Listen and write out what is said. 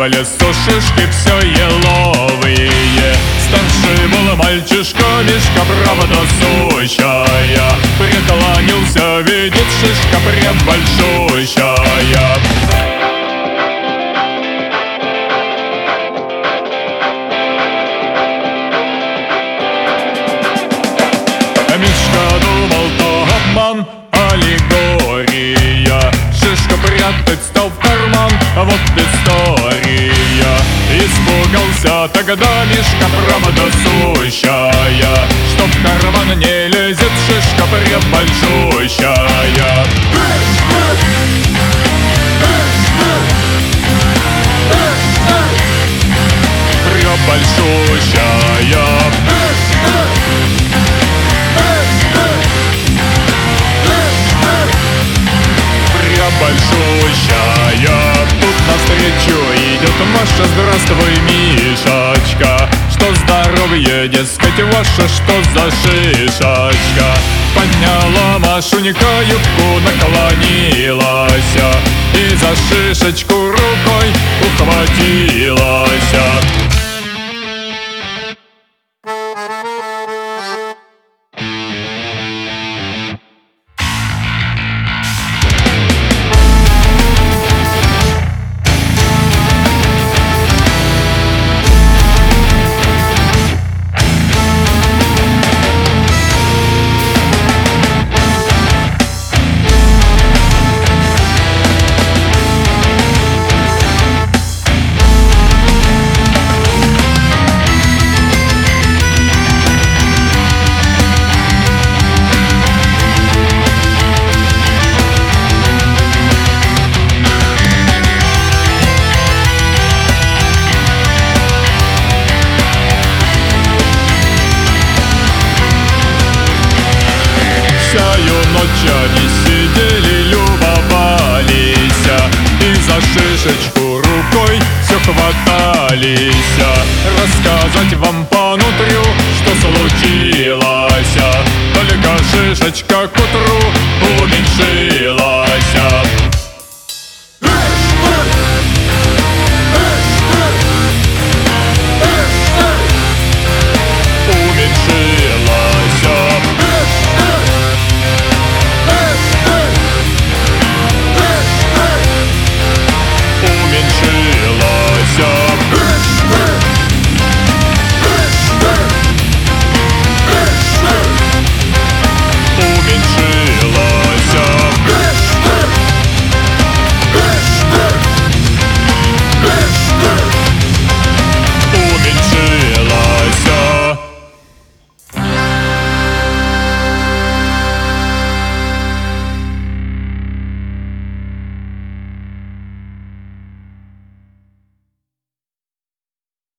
по лесу шишки все еловые. Старший был мальчишка, мишка правда сущая. Преклонился, видит, шишка прям большущая. Мишка думал, то обман, аллегория. Шишка прятать стал в карман, а вот история. Испугался тогда мишка правда сущая, что в карман не лезет шишка прям большущая. Прям большущая. Большущая. Тут навстречу идет Маша: здравствуй, Мишечка. Что здоровье, дескать, ваше, что за шишечка? Подняла Машунька юбку, наклонилась и за шишечку рукой ухватилась. Ночь они сидели, любовались и за шишечку рукой все хватались. Рассказать вам по нутрю, что случилось, только шишечка